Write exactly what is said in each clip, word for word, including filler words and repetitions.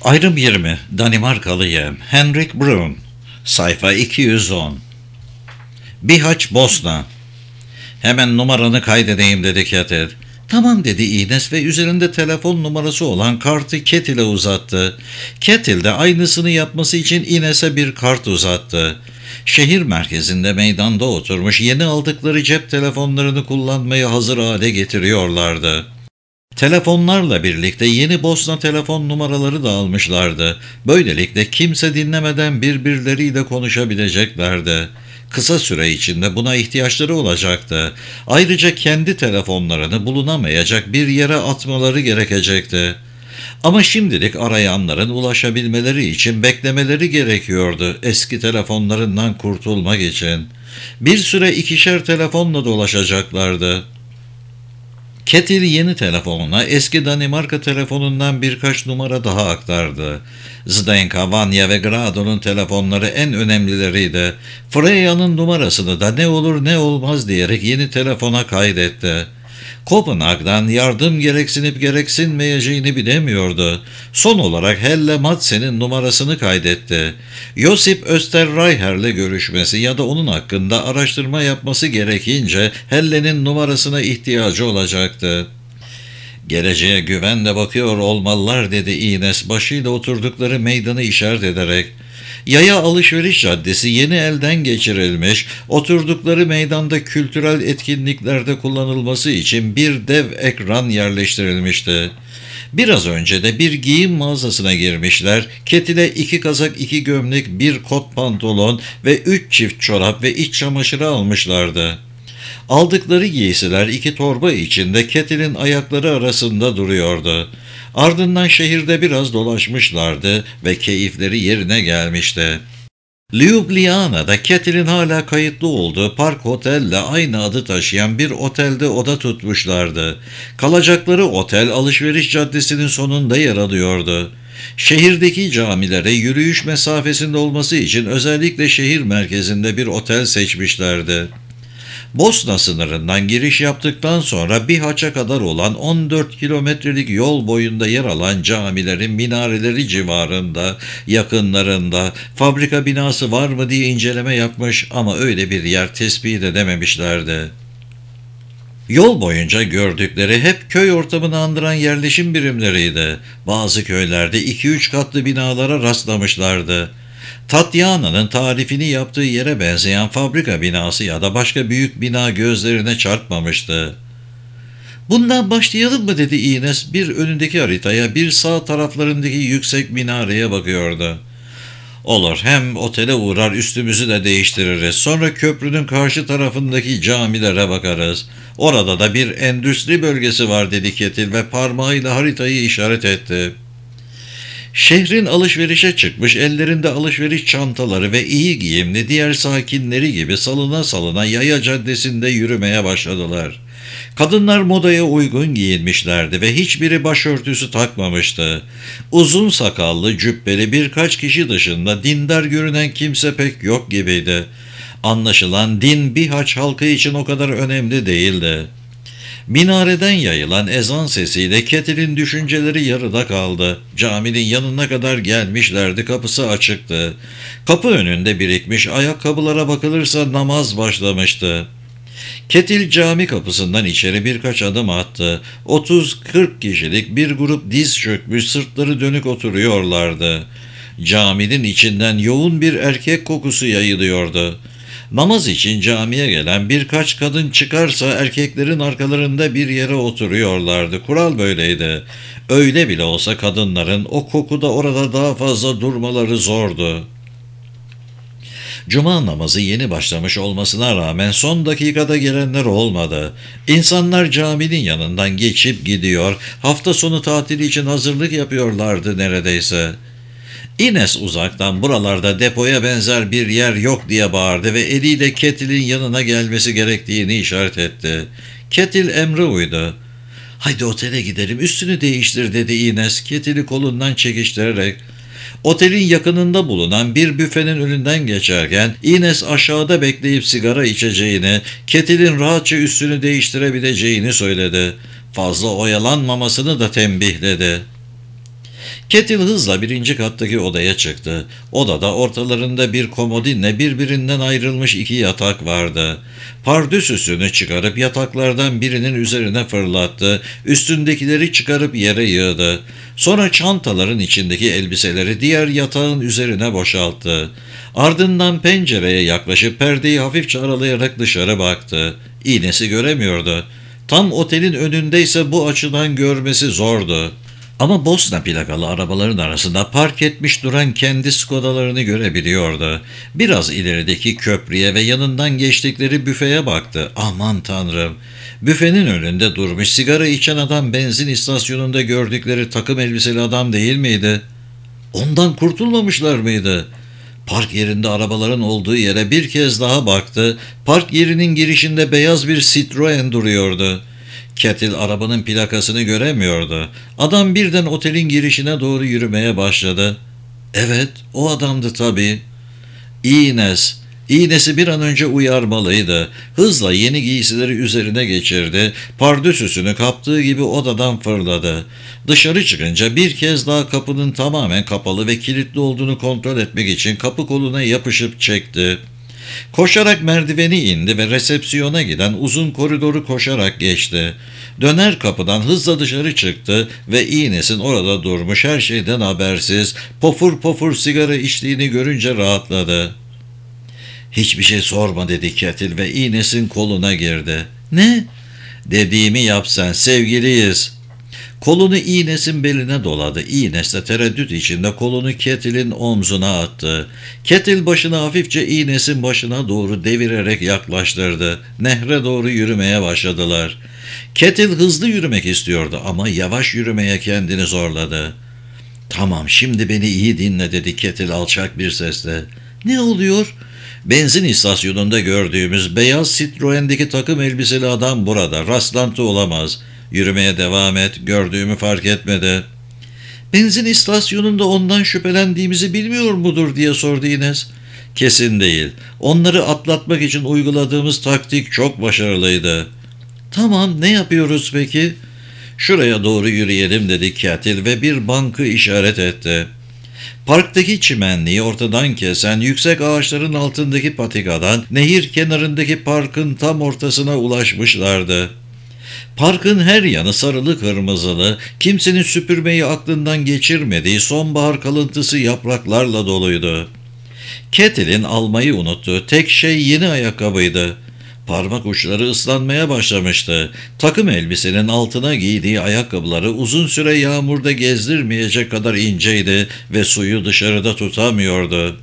Ayrım yirmi Danimarkalıyım. Henrik Brun. Sayfa iki yüz on. Bihaç, Bosna. Hemen numaranı kaydedeyim dedi Ketil. Tamam dedi Ines ve üzerinde telefon numarası olan kartı Ketil'e uzattı. Ketil de aynısını yapması için Ines'e bir kart uzattı. Şehir merkezinde meydanda oturmuş yeni aldıkları cep telefonlarını kullanmaya hazır hale getiriyorlardı. Telefonlarla birlikte yeni Bosna telefon numaraları da almışlardı. Böylelikle kimse dinlemeden birbirleriyle konuşabileceklerdi. Kısa süre içinde buna ihtiyaçları olacaktı. Ayrıca kendi telefonlarını bulunamayacak bir yere atmaları gerekecekti. Ama şimdilik arayanların ulaşabilmeleri için beklemeleri gerekiyordu eski telefonlarından kurtulmak için. Bir süre ikişer telefonla dolaşacaklardı. Ketil yeni telefonuna eski Danimarka telefonundan birkaç numara daha aktardı. Zdenka, Vanya ve Grado'nun telefonları en önemlileriydi. Freya'nın numarasını da ne olur ne olmaz diyerek yeni telefona kaydetti. Kopenhag'dan yardım gereksinip gereksinmeyeceğini bilemiyordu. Son olarak Helle Madsen'in numarasını kaydetti. Josip Österreicher'le görüşmesi ya da onun hakkında araştırma yapması gerekince Helle'nin numarasına ihtiyacı olacaktı. Geleceğe güvenle bakıyor olmalılar dedi Ines başıyla oturdukları meydanı işaret ederek. Yaya alışveriş caddesi yeni elden geçirilmiş, oturdukları meydanda kültürel etkinliklerde kullanılması için bir dev ekran yerleştirilmişti. Biraz önce de bir giyim mağazasına girmişler, Ketil'e iki kazak, iki gömlek, bir kot pantolon ve üç çift çorap ve iç çamaşırı almışlardı. Aldıkları giysiler iki torba içinde Ketil'in ayakları arasında duruyordu. Ardından şehirde biraz dolaşmışlardı ve keyifleri yerine gelmişti. Ljubljana'da Ketil'in hala kayıtlı olduğu Park Hotel'le aynı adı taşıyan bir otelde oda tutmuşlardı. Kalacakları otel alışveriş caddesinin sonunda yer alıyordu. Şehirdeki camilere yürüyüş mesafesinde olması için özellikle şehir merkezinde bir otel seçmişlerdi. Bosna sınırından giriş yaptıktan sonra Bihaç'a kadar olan on dört kilometrelik yol boyunda yer alan camilerin minareleri civarında, yakınlarında fabrika binası var mı diye inceleme yapmış ama öyle bir yer tespit edememişlerdi. Yol boyunca gördükleri hep köy ortamını andıran yerleşim birimleriydi. Bazı köylerde iki üç katlı binalara rastlamışlardı. Tatyana'nın tarifini yaptığı yere benzeyen fabrika binası ya da başka büyük bina gözlerine çarpmamıştı. "Bundan başlayalım mı?" dedi Ines bir önündeki haritaya, bir sağ taraflarındaki yüksek minareye bakıyordu. "Olur, hem otele uğrar üstümüzü de değiştiririz. Sonra köprünün karşı tarafındaki camilere bakarız. Orada da bir endüstri bölgesi var" dedi Ketil ve parmağıyla haritayı işaret etti. Şehrin alışverişe çıkmış, ellerinde alışveriş çantaları ve iyi giyimli diğer sakinleri gibi salına salına yaya caddesinde yürümeye başladılar. Kadınlar modaya uygun giyinmişlerdi ve hiçbiri başörtüsü takmamıştı. Uzun sakallı, cübbeli birkaç kişi dışında dindar görünen kimse pek yok gibiydi. Anlaşılan din Bihaç halkı için o kadar önemli değildi. Minareden yayılan ezan sesiyle Ketil'in düşünceleri yarıda kaldı. Caminin yanına kadar gelmişlerdi, kapısı açıktı. Kapı önünde birikmiş ayakkabılara bakılırsa namaz başlamıştı. Ketil cami kapısından içeri birkaç adım attı. otuz kırk kişilik bir grup diz çökmüş, sırtları dönük oturuyorlardı. Caminin içinden yoğun bir erkek kokusu yayılıyordu. Namaz için camiye gelen birkaç kadın çıkarsa erkeklerin arkalarında bir yere oturuyorlardı. Kural böyleydi. Öyle bile olsa kadınların o kokuda orada daha fazla durmaları zordu. Cuma namazı yeni başlamış olmasına rağmen son dakikada gelenler olmadı. İnsanlar caminin yanından geçip gidiyor, hafta sonu tatili için hazırlık yapıyorlardı neredeyse. Ines uzaktan "Buralarda depoya benzer bir yer yok" diye bağırdı ve eliyle Ketil'in yanına gelmesi gerektiğini işaret etti. Ketil emre uydu. "Haydi otele gidelim, üstünü değiştir" dedi Ines Ketil'i kolundan çekiştirerek. Otelin yakınında bulunan bir büfenin önünden geçerken Ines aşağıda bekleyip sigara içeceğini, Ketil'in rahatça üstünü değiştirebileceğini söyledi. Fazla oyalanmamasını da tembihledi. Kettle hızla birinci kattaki odaya çıktı. Odada ortalarında bir komodinle birbirinden ayrılmış iki yatak vardı. Pardösüsünü çıkarıp yataklardan birinin üzerine fırlattı. Üstündekileri çıkarıp yere yığdı. Sonra çantaların içindeki elbiseleri diğer yatağın üzerine boşalttı. Ardından pencereye yaklaşıp perdeyi hafifçe aralayarak dışarı baktı. İğnesi göremiyordu. Tam otelin önündeyse bu açıdan görmesi zordu. Ama Bosna plakalı arabaların arasında park etmiş duran kendi Skoda'larını görebiliyordu. Biraz ilerideki köprüye ve yanından geçtikleri büfeye baktı. Aman tanrım! Büfenin önünde durmuş sigara içen adam benzin istasyonunda gördükleri takım elbiseli adam değil miydi? Ondan kurtulmamışlar mıydı? Park yerinde arabaların olduğu yere bir kez daha baktı. Park yerinin girişinde beyaz bir Citroen duruyordu. Kettle arabanın plakasını göremiyordu. Adam birden otelin girişine doğru yürümeye başladı. Evet, o adamdı tabii. Ines. İğnesi bir an önce uyarmalıydı. Hızla yeni giysileri üzerine geçirdi. Pardösüsünü kaptığı gibi odadan fırladı. Dışarı çıkınca bir kez daha kapının tamamen kapalı ve kilitli olduğunu kontrol etmek için kapı koluna yapışıp çekti. Koşarak merdiveni indi ve resepsiyona giden uzun koridoru koşarak geçti. Döner kapıdan hızla dışarı çıktı ve İğnes'in orada durmuş her şeyden habersiz, pofur pofur sigara içtiğini görünce rahatladı. Hiçbir şey sorma dedi Kettle ve İğnes'in koluna girdi. Ne? Dediğimi yap sen, sevgiliyiz. Kolunu İğnes'in beline doladı. İğnes de tereddüt içinde kolunu Kettle'in omzuna attı. Kettle başını hafifçe İğnes'in başına doğru devirerek yaklaştırdı. Nehre doğru yürümeye başladılar. Kettle hızlı yürümek istiyordu ama yavaş yürümeye kendini zorladı. Tamam, şimdi beni iyi dinle dedi Kettle alçak bir sesle. Ne oluyor? Benzin istasyonunda gördüğümüz beyaz Citroen'deki takım elbiseli adam burada. Rastlantı olamaz. Yürümeye devam et. Gördüğümü fark etmedi. Benzin istasyonunda ondan şüphelendiğimizi bilmiyor mudur diye sordu Ines. Kesin değil. Onları atlatmak için uyguladığımız taktik çok başarılıydı. Tamam, ne yapıyoruz peki? Şuraya doğru yürüyelim dedi Kettle ve bir bankı işaret etti. Parktaki çimenliği ortadan kesen yüksek ağaçların altındaki patikadan nehir kenarındaki parkın tam ortasına ulaşmışlardı. Parkın her yanı sarılı kırmızılı, kimsenin süpürmeyi aklından geçirmediği sonbahar kalıntısı yapraklarla doluydu. Kettle'in almayı unuttuğu tek şey yeni ayakkabıydı. Parmak uçları ıslanmaya başlamıştı. Takım elbisenin altına giydiği ayakkabıları uzun süre yağmurda gezdirmeyecek kadar inceydi ve suyu dışarıda tutamıyordu.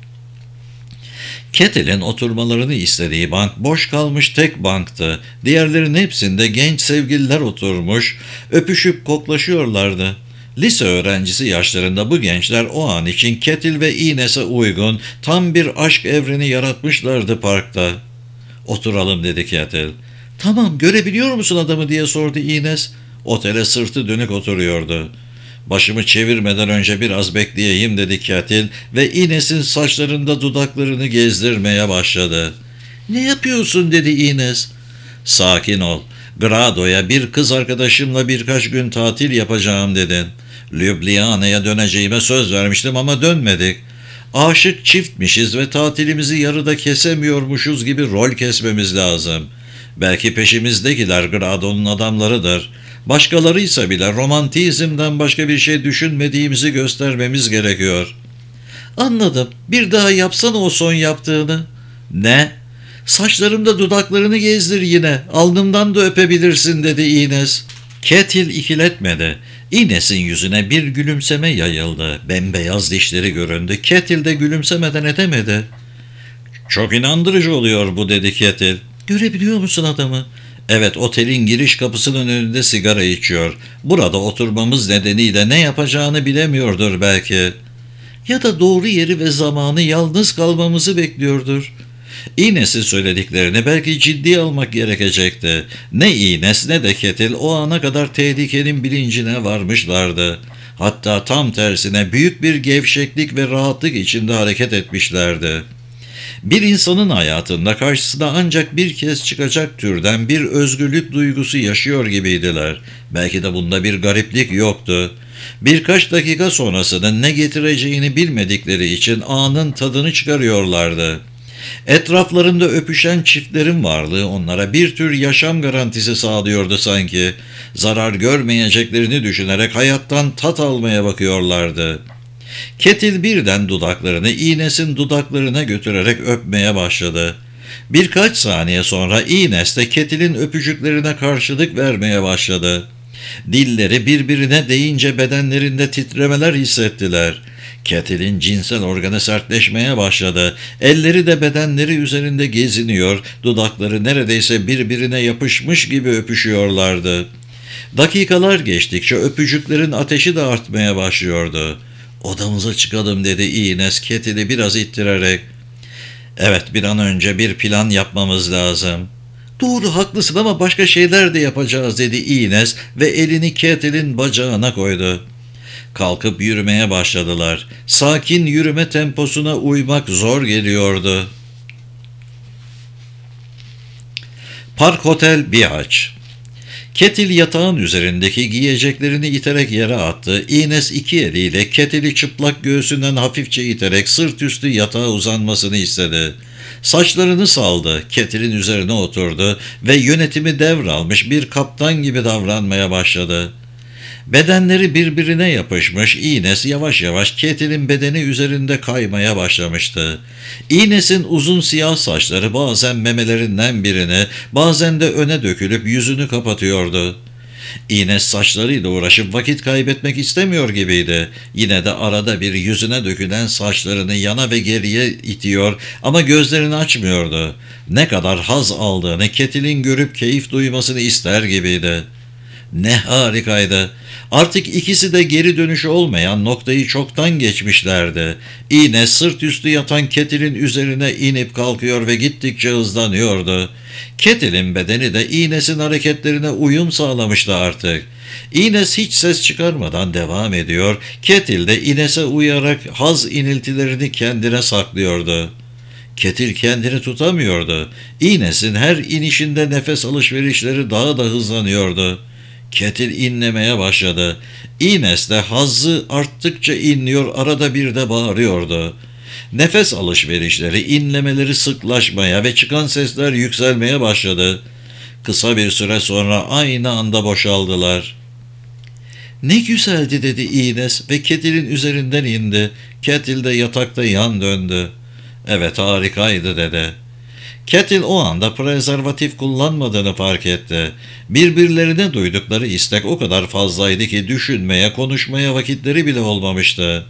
Kettle'in oturmalarını istediği bank boş kalmış tek banktı. Diğerlerinin hepsinde genç sevgililer oturmuş, öpüşüp koklaşıyorlardı. Lise öğrencisi yaşlarında bu gençler o an için Kettle ve Ines'e uygun tam bir aşk evreni yaratmışlardı parkta. Oturalım dedi Kettle. Tamam, görebiliyor musun adamı diye sordu Ines. Otele sırtı dönük oturuyordu. Başımı çevirmeden önce biraz bekleyeyim dedi Kettle ve Ines'in saçlarında dudaklarını gezdirmeye başladı. Ne yapıyorsun dedi Ines. Sakin ol. Grado'ya bir kız arkadaşımla birkaç gün tatil yapacağım dedin. Ljubljana'ya döneceğime söz vermiştim ama dönmedik. Aşık çiftmişiz ve tatilimizi yarıda kesemiyormuşuz gibi rol kesmemiz lazım. Belki peşimizdekiler Grado'nun adamlarıdır. Başkalarıysa bile romantizmden başka bir şey düşünmediğimizi göstermemiz gerekiyor. Anladım. Bir daha yapsana o son yaptığını. Ne? Saçlarımda dudaklarını gezdir yine. Alnımdan da öpebilirsin dedi Ines. Kettle ikiletmedi. Ines'in yüzüne bir gülümseme yayıldı. Bembeyaz dişleri göründü. Kettle de gülümsemeden edemedi. Çok inandırıcı oluyor bu dedi Kettle. Görebiliyor musun adamı? Evet, otelin giriş kapısının önünde sigara içiyor. Burada oturmamız nedeniyle ne yapacağını bilemiyordur belki. Ya da doğru yeri ve zamanı yalnız kalmamızı bekliyordur. Ines'in söylediklerini belki ciddiye almak gerekecekti. Ne Ines ne de Kettle o ana kadar tehlikenin bilincine varmışlardı. Hatta tam tersine büyük bir gevşeklik ve rahatlık içinde hareket etmişlerdi. Bir insanın hayatında karşısına ancak bir kez çıkacak türden bir özgürlük duygusu yaşıyor gibiydiler. Belki de bunda bir gariplik yoktu. Birkaç dakika sonrasının ne getireceğini bilmedikleri için anın tadını çıkarıyorlardı. Etraflarında öpüşen çiftlerin varlığı onlara bir tür yaşam garantisi sağlıyordu sanki. Zarar görmeyeceklerini düşünerek hayattan tat almaya bakıyorlardı. Ketil birden dudaklarını Ines'in dudaklarına götürerek öpmeye başladı. Birkaç saniye sonra Ines de Ketil'in öpücüklerine karşılık vermeye başladı. Dilleri birbirine değince bedenlerinde titremeler hissettiler. Ketil'in cinsel organı sertleşmeye başladı. Elleri de bedenleri üzerinde geziniyor, dudakları neredeyse birbirine yapışmış gibi öpüşüyorlardı. Dakikalar geçtikçe öpücüklerin ateşi de artmaya başlıyordu. "Odamıza çıkalım," dedi Ines Ketil'i biraz ittirerek. "Evet, bir an önce bir plan yapmamız lazım." "Doğru, haklısın ama başka şeyler de yapacağız," dedi Ines ve elini Ketil'in bacağına koydu. Kalkıp yürümeye başladılar. Sakin yürüme temposuna uymak zor geliyordu. Park Hotel Bihaç. Ketil yatağın üzerindeki giyeceklerini iterek yere attı. Ines iki eliyle Ketil'i çıplak göğsünden hafifçe iterek sırt üstü yatağa uzanmasını istedi. Saçlarını saldı, Ketil'in üzerine oturdu ve yönetimi devralmış bir kaptan gibi davranmaya başladı. Bedenleri birbirine yapışmış, Ines yavaş yavaş Ketil'in bedeni üzerinde kaymaya başlamıştı. Ines'in uzun siyah saçları bazen memelerinden birine, bazen de öne dökülüp yüzünü kapatıyordu. Ines saçlarıyla uğraşıp vakit kaybetmek istemiyor gibiydi. Yine de arada bir yüzüne dökülen saçlarını yana ve geriye itiyor ama gözlerini açmıyordu. Ne kadar haz aldığını Ketil'in görüp keyif duymasını ister gibiydi. Ne harikaydı. Artık ikisi de geri dönüşü olmayan noktayı çoktan geçmişlerdi. Ines sırt üstü yatan Ketil'in üzerine inip kalkıyor ve gittikçe hızlanıyordu. Ketil'in bedeni de Ines'in hareketlerine uyum sağlamıştı artık. Ines hiç ses çıkarmadan devam ediyor, Ketil de Ines'e uyarak haz iniltilerini kendine saklıyordu. Ketil kendini tutamıyordu. Ines'in her inişinde nefes alışverişleri daha da hızlanıyordu. Ketil inlemeye başladı. Ines de hazzı arttıkça inliyor, arada bir de bağırıyordu. Nefes alışverişleri, inlemeleri sıklaşmaya ve çıkan sesler yükselmeye başladı. Kısa bir süre sonra aynı anda boşaldılar. "Ne güzeldi," dedi Ines ve Ketil'in üzerinden indi. Ketil de yatakta yan döndü. "Evet, harikaydı," dedi. Ketil o anda prezervatif kullanmadığını fark etti. Birbirlerine duydukları istek o kadar fazlaydı ki düşünmeye, konuşmaya vakitleri bile olmamıştı.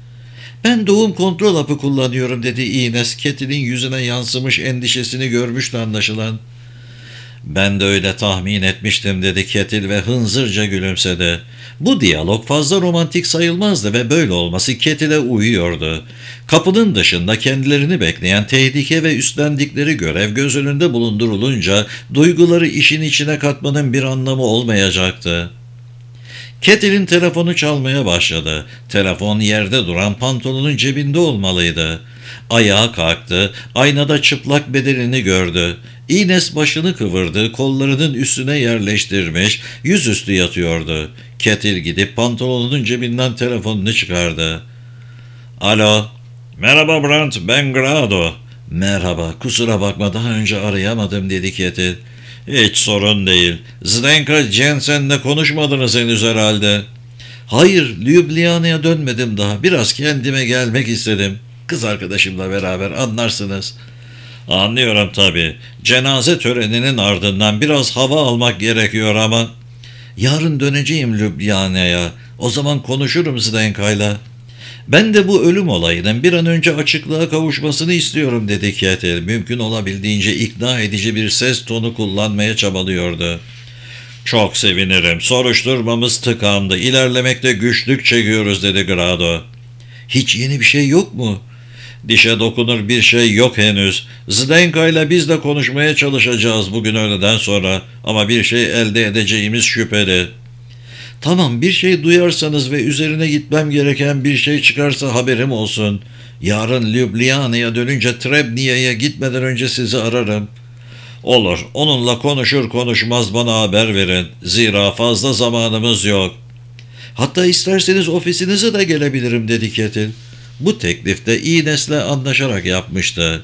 "Ben doğum kontrol hapı kullanıyorum," dedi Ines. Ketil'in yüzüne yansımış endişesini görmüştü anlaşılan. "Ben de öyle tahmin etmiştim," dedi Ketil ve hınzırca gülümsedi. Bu diyalog fazla romantik sayılmazdı ve böyle olması Ketil'e uyuyordu. Kapının dışında kendilerini bekleyen tehlike ve üstlendikleri görev göz önünde bulundurulunca duyguları işin içine katmanın bir anlamı olmayacaktı. Ketil'in telefonu çalmaya başladı. Telefon yerde duran pantolonun cebinde olmalıydı. Ayağa kalktı, aynada çıplak bedenini gördü. Ines başını kıvırdı, kollarının üstüne yerleştirmiş, yüzüstü yatıyordu. Ketil gidip pantolonunun cebinden telefonunu çıkardı. "Alo." "Merhaba Brent, ben Grado." "Merhaba, kusura bakma daha önce arayamadım," dedi Ketil. "Hiç sorun değil. Zdenka Jensen'le konuşmadınız henüz herhalde." "Hayır, Ljubljana'ya dönmedim daha. Biraz kendime gelmek istedim. Kız arkadaşımla beraber, anlarsınız." "Anlıyorum tabii. Cenaze töreninin ardından biraz hava almak gerekiyor ama..." "Yarın döneceğim Ljubljana'ya. O zaman konuşurum Zdenka'yla." "Ben de bu ölüm olayının bir an önce açıklığa kavuşmasını istiyorum," dedi Ketil. Mümkün olabildiğince ikna edici bir ses tonu kullanmaya çabalıyordu. "Çok sevinirim. Soruşturmamız tıkandı. İlerlemekte güçlük çekiyoruz," dedi Grado. "Hiç yeni bir şey yok mu?" "Dişe dokunur bir şey yok henüz. Zdenka ile biz de konuşmaya çalışacağız bugün öğleden sonra. Ama bir şey elde edeceğimiz şüpheli." "Tamam, bir şey duyarsanız ve üzerine gitmem gereken bir şey çıkarsa haberim olsun. Yarın Ljubljana'ya dönünce Trebniya'ya gitmeden önce sizi ararım." "Olur, onunla konuşur konuşmaz bana haber verin. Zira fazla zamanımız yok." Hatta isterseniz ofisinize de gelebilirim dedi Ketil. Bu teklifte Ines'le anlaşarak yapmıştı.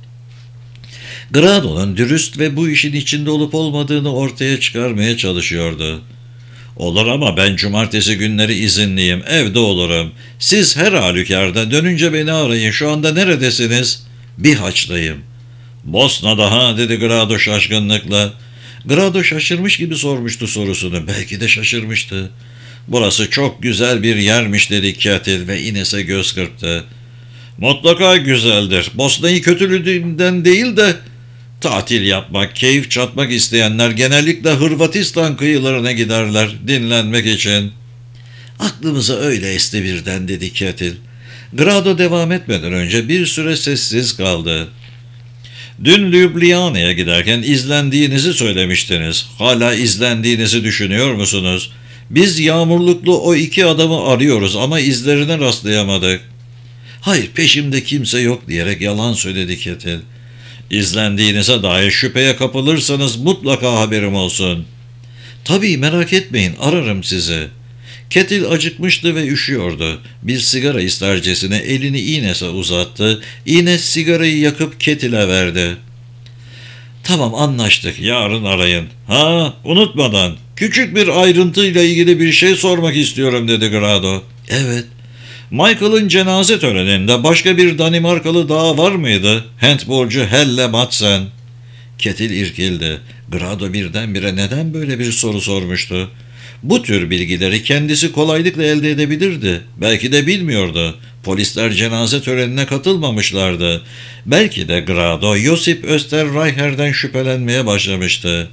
Grado'nun dürüst ve bu işin içinde olup olmadığını ortaya çıkarmaya çalışıyordu. Olur ama ben cumartesi günleri izinliyim, evde olurum. Siz her halükarda dönünce beni arayın, şu anda neredesiniz? Bihaç'tayım. Bosna'da ha dedi Grado şaşkınlıkla. Grado şaşırmış gibi sormuştu sorusunu, belki de şaşırmıştı. Burası çok güzel bir yermiş dedi Katil ve Ines'e göz kırptı. Mutlaka güzeldir. Bosna'yı kötülüğünden değil de tatil yapmak, keyif çatmak isteyenler genellikle Hırvatistan kıyılarına giderler dinlenmek için. Aklımıza öyle esti birden dedi Katil. Grado devam etmeden önce bir süre sessiz kaldı. Dün Ljubljana'ya giderken izlendiğinizi söylemiştiniz. Hala izlendiğinizi düşünüyor musunuz? Biz yağmurluklu o iki adamı arıyoruz ama izlerine rastlayamadık. Hayır, peşimde kimse yok diyerek yalan söyledi Ketil. İzlendiğinize dair şüpheye kapılırsanız mutlaka haberim olsun. Tabii, merak etmeyin, ararım sizi. Ketil acıkmıştı ve üşüyordu. Bir sigara istercesine elini Ines'e uzattı. Ines sigarayı yakıp Ketil'e verdi. Tamam, anlaştık, yarın arayın. Ha, unutmadan küçük bir ayrıntıyla ilgili bir şey sormak istiyorum dedi Grado. Evet. Michael'ın cenaze töreninde başka bir Danimarkalı daha var mıydı? Handbolcu Helle Madsen. Ketil irkildi. Grado birdenbire neden böyle bir soru sormuştu? Bu tür bilgileri kendisi kolaylıkla elde edebilirdi. Belki de bilmiyordu. Polisler cenaze törenine katılmamışlardı. Belki de Grado, Josip Österreicher'den şüphelenmeye başlamıştı.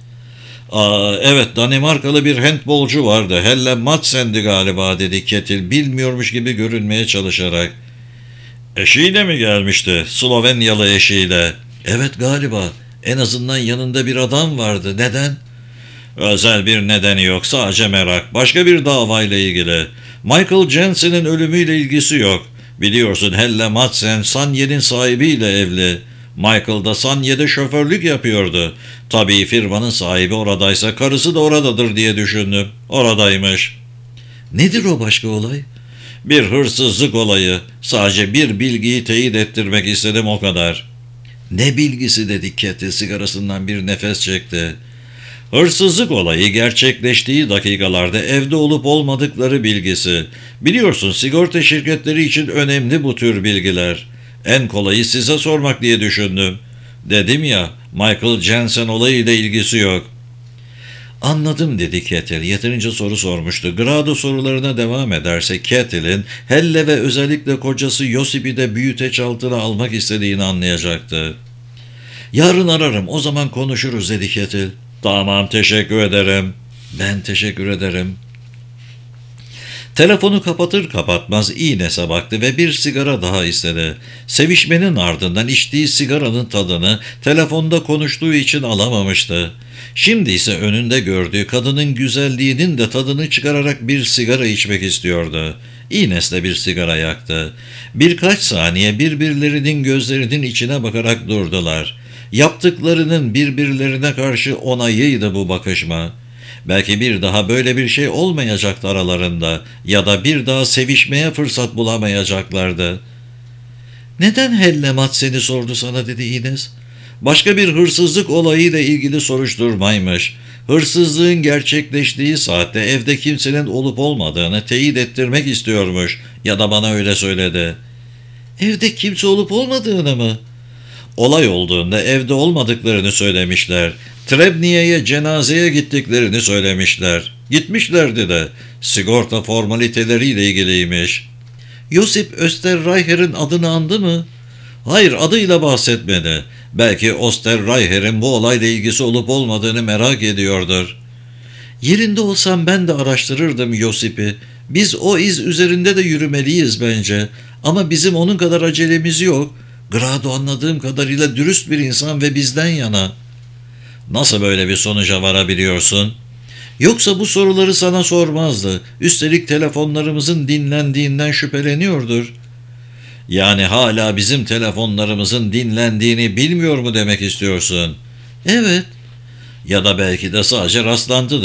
Aa, evet, Danimarkalı bir handbolcu vardı. Helle Madsen'di galiba dedi Ketil bilmiyormuş gibi görünmeye çalışarak. Eşiyle mi gelmişti? Slovenyalı eşiyle. Evet galiba. En azından yanında bir adam vardı. Neden? Özel bir nedeni yok, sadece merak. Başka bir davayla ilgili. Michael Jensen'in ölümüyle ilgisi yok. Biliyorsun Helle Madsen Sanye'nin sahibiyle evli. Michael da Sanye'de şoförlük yapıyordu. Tabii firmanın sahibi oradaysa karısı da oradadır diye düşündüm. Oradaymış. Nedir o başka olay? Bir hırsızlık olayı. Sadece bir bilgiyi teyit ettirmek istedim, o kadar. Ne bilgisi dedi Ketil sigarasından bir nefes çekti. Hırsızlık olayı gerçekleştiği dakikalarda evde olup olmadıkları bilgisi. Biliyorsun sigorta şirketleri için önemli bu tür bilgiler. En kolayı size sormak diye düşündüm. Dedim ya, Michael Jensen olayıyla ilgisi yok. Anladım dedi Ketil. Yeterince soru sormuştu. Grado sorularına devam ederse Ketil'in Helle ve özellikle kocası Josip'i de büyüteç altına almak istediğini anlayacaktı. Yarın ararım, o zaman konuşuruz dedi Ketil. Tamam, teşekkür ederim. Ben teşekkür ederim. Telefonu kapatır kapatmaz Ines'e baktı ve bir sigara daha istedi. Sevişmenin ardından içtiği sigaranın tadını telefonda konuştuğu için alamamıştı. Şimdi ise önünde gördüğü kadının güzelliğinin de tadını çıkararak bir sigara içmek istiyordu. Ines de bir sigara yaktı. Birkaç saniye birbirlerinin gözlerinin içine bakarak durdular. Yaptıklarının birbirlerine karşı onayıydı bu bakışma. Belki bir daha böyle bir şey olmayacaktı aralarında ya da bir daha sevişmeye fırsat bulamayacaklardı. Neden Helle Madsen'i sordu sana dedi Ines. Başka bir hırsızlık olayıyla ilgili soruşturmaymış. Hırsızlığın gerçekleştiği saatte evde kimsenin olup olmadığını teyit ettirmek istiyormuş ya da bana öyle söyledi. Evde kimse olup olmadığını mı? Olay olduğunda evde olmadıklarını söylemişler. Trebniye'ye cenazeye gittiklerini söylemişler. Gitmişlerdi de. Sigorta formaliteleriyle ilgiliymiş. Josip Österreicher'in adını andı mı? Hayır, adıyla bahsetmedi. Belki Österreicher'in bu olayla ilgisi olup olmadığını merak ediyordur. Yerinde olsam ben de araştırırdım Josip'i. Biz o iz üzerinde de yürümeliyiz bence. Ama bizim onun kadar acelemiz yok. Grado anladığım kadarıyla dürüst bir insan ve bizden yana. Nasıl böyle bir sonuca varabiliyorsun? Yoksa bu soruları sana sormazdı. Üstelik telefonlarımızın dinlendiğinden şüpheleniyordur. Yani hala bizim telefonlarımızın dinlendiğini bilmiyor mu demek istiyorsun? Evet. Ya da belki de sadece rastlantıdır.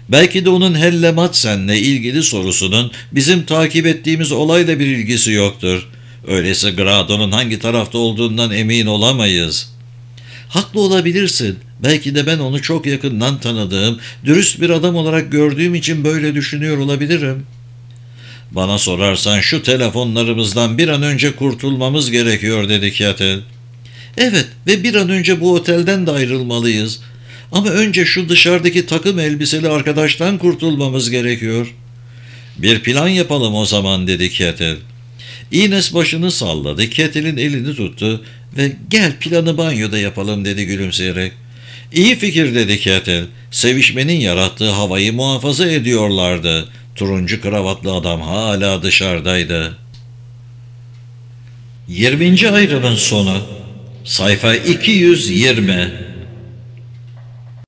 Belki de onun Helle Madsen'le ilgili sorusunun bizim takip ettiğimiz olayla bir ilgisi yoktur. Öyleyse Grado'nun hangi tarafta olduğundan emin olamayız. Haklı olabilirsin. Belki de ben onu çok yakından tanıdığım, dürüst bir adam olarak gördüğüm için böyle düşünüyor olabilirim. Bana sorarsan şu telefonlarımızdan bir an önce kurtulmamız gerekiyor dedi Kettle. Evet ve bir an önce bu otelden de ayrılmalıyız. Ama önce şu dışarıdaki takım elbiseli arkadaştan kurtulmamız gerekiyor. Bir plan yapalım o zaman dedi Kettle. Ines başını salladı, Kettle'in elini tuttu ve gel planı banyoda yapalım dedi gülümseyerek. İyi fikir dedi Kettle. Sevişmenin yarattığı havayı muhafaza ediyorlardı. Turuncu kravatlı adam hala dışarıdaydı. yirminci ayrımın sonu. Sayfa iki yüz yirmi.